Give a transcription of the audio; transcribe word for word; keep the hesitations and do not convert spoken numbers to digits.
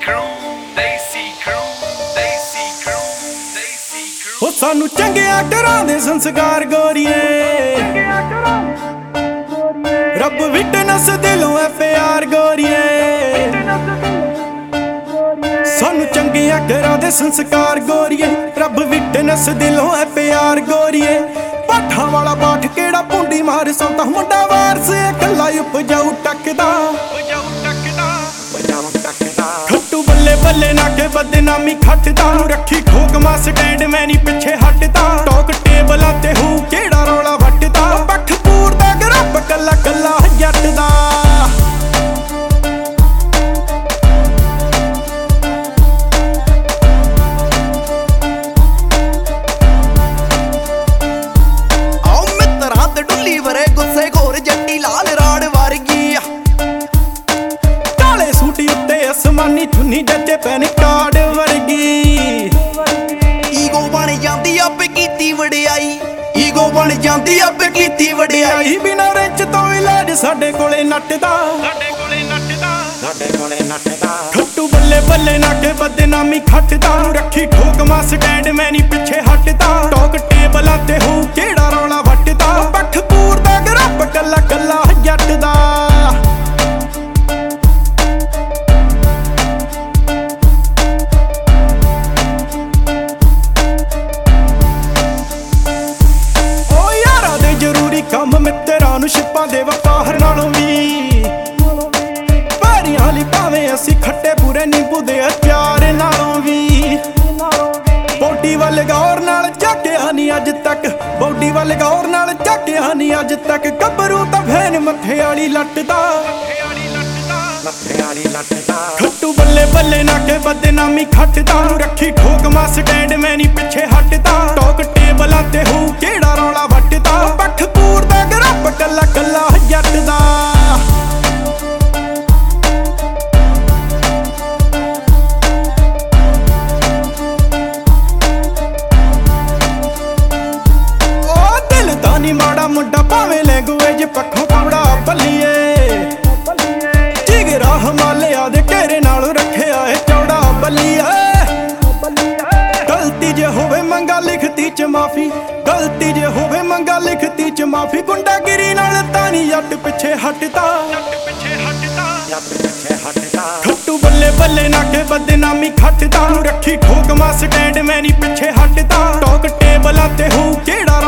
ਹੋ ਸਾਨੂੰ ਚੰਗਿਆ ਘਰਾਂ ਦੇ ਸੰਸਕਾਰ ਗੋਰੀਏ, ਰੱਬ ਵਿਟਨੈਸ ਦਿਲੋਂ ਐਫ ਆਰ ਗੋਰੀਏ। ਸਾਨੂੰ ਚੰਗਿਆ ਘਰਾਂ ਦੇ ਸੰਸਕਾਰ ਗੋਰੀਏ, ਰੱਬ ਵਿਟਨੈਸ ਦਿਲੋਂ ਐਫ ਆਰ ਗੋਰੀਏ। ਪਾਠਾਂ ਵਾਲਾ ਪਾਠ ਕਿਹੜਾ ਪੁੰਡੀ ਮਾਰ ਸੌਂਦਾ, ਮੁੰਡਾ ਵਾਰਸ ਇਕੱਲਾ ਉਪਜਾਊ ਟੱਕਦਾ। ਖੱਟੂ ਬੱਲੇ ਬੱਲੇ ਨਾ ਕੇ ਬਦਨਾਮੀ ਖੱਟਦਾ, ਰੱਖੀ ਠੋਕਮਾ ਸਟੈਂਡ ਮੈਂ ਨੀ ਪਿੱਛੇ ਹਟਦਾ। ਟੋਕ ਟੇਬਲਾਂ ਤੇ ਹੂ ਕਿਹੜਾ ਰੌਲਾ ਵੱਟਦਾ, ਪੱਠ ਪੂਰ ਦਾ ਗਰੱਬ ਕੱਲਾ ਕੱਲਾ ਜੱਟ ਦਾ। ਆਓ ਮਿੱਤਰਾਂ ਤੇ ਡੁੱਲੀ ਵਰੇ ਗੁੱਸੇ ਘੋਰ ਜੱਟੀ ਲਾਲ ਰਾੜ ਵਰਗੀ, ਕਾਲੇ ਸੂਟ ਉੱਤੇ ਅਸਮਾਨੀ ਚੁੰਨੀ ਜੱਜੇ ਪੈਨ ਕਾਰਡ ਵਰਗੀ। ਈਗੋ ਬਣ ਜਾਂਦੀ ਆਪੇ ਕੀਤੀ ਵਡਿਆਈ, ਈਗੋ ਬਣ ਜਾਂਦੀ ਆਪੇ ਕੀਤੀ ਵਡਿਆਈ। ਬਿਨਾਂ ਰਿੰਚ ਤੋਂ ਇਲਾਜ ਸਾਡੇ ਕੋਲੇ ਨੱਟਦਾ, ਸਾਡੇ ਕੋਲੇ ਨੱਟਦਾ, ਸਾਡੇ ਕੋਲੇ ਨੱਟਦਾ। ਖੱਟੂ ਬੱਲੇ ਬੱਲੇ ਨਾ ਕੇ ਬਦਨਾਮੀ ਖੱਟਦਾ, ਰੱਖੀ ਠੋਕਮਾ ਸਟੈਂਡ ਮੈਂ ਨੀ ਪਿੱਛੇ ਹਟਦਾ। ਟੋਕ ਟੇਬਲਾਂ ਤੇ ਹੂ ਕਿਹੜਾ ਰੌਲਾ ਵੱਟਦਾ, ਪੱਠ ਪੂਰ ਦਾ ਗਰੱਬ ਕੱਲਾ ਕੱਲਾ ਜੱਟ ਦਾ। ਕੰਮ ਮਿੱਤਰਾਂ ਨੂੰ ਛਿੱਪਾਂ ਦੇ ਵਪਾਰ ਨਾਲੋਂ ਵੀ ਭਾਰੀਆਂ ਲਈ ਭਾਵੇਂ ਅਸੀਂ ਖੱਟੇ ਪੂਰੇ ਨਿੰਬੂ ਦੇ ਅਚਾਰ ਨਾਲੋਂ ਵੀ। ਬੋਡੀ ਵੱਲ ਗੌਰ ਨਾਲ ਝਾਕਿਆ ਨਹੀਂ ਅੱਜ ਤੱਕ, ਬੋਡੀ ਵੱਲ ਗੌਰ ਨਾਲ ਝਾਕਿਆ ਨਹੀਂ ਅੱਜ ਤੱਕ। ਗੱਭਰੂ ਤਾਂ ਫੈਨ ਮੱਥੇ ਵਾਲੀ ਲੱਟ ਦਾ, ਖੱਟੂ ਬੱਲੇ ਬੱਲੇ ਨਾ ਕੇ ਬਦਨਾਮੀ ਖੱਟਦਾ, ਰੱਖੀ ਠੋਕਮਾ ਸਟੈਂਡ ਮੈਂ ਨੀ ਪਿੱਛੇ ਹਟਦਾ। ਟੋਕ ਟੇਬਲਾਂ ਤੇ ਹੂ ਕਿਹੜਾ ਰੌਲਾ ਵੱਟਦਾ, ਪੱਠ ਪੂਰ ਦਾ ਗਰੱਬ ਕੱਲਾ ਕੱਲਾ ਜੱਟ ਦਾ। ਉਹ ਦਿਲ ਦਾ ਨੀ ਮਾੜਾ ਮੁੰਡਾ ਭਾਵੇਂ ਲੈਂਗੁਏਜ ਪੱਖੋਂ ਕੌੜਾ ਬੱਲੀਏ। ਜਿਗਰਾ ਹਿਮਾਲਿਆ ਦੇ ਘੇਰੇ ਨਾਲ ਰੱਖਿਆ ਏ ਚੌੜਾ ਬੱਲੀਏ। ਗਲਤੀ ਜੇ ਹੋਵੇ ਮੰਗਾ ਲਿਖਤੀ ਚ ਮਾਫੀ, ਗਲਤੀ ਜੇ ਹੋਵੇ ਮੰਗਾ ਲਿਖਤੀ ਚ ਮਾਫੀ। ਗੁੰਡਾਗਿਰੀ ਨਾਲ ਤਾਂ ਨੀ ਜੱਟ ਪਿੱਛੇ ਹਟਦਾ, ਖੱਟੂ ਬੱਲੇ ਬੱਲੇ ਨਾ ਕੇ ਬਦਨਾਮੀ ਖੱਟਦਾ, ਰੱਖੀ ਠੋਕਮਾ ਸਟੈਂਡ ਮੈਂ ਨੀ ਪਿੱਛੇ ਹਟਦਾ। ਟੋਕ ਟੇਬਲਾਂ ਤੇ ਹੂ ਕਿਹੜਾ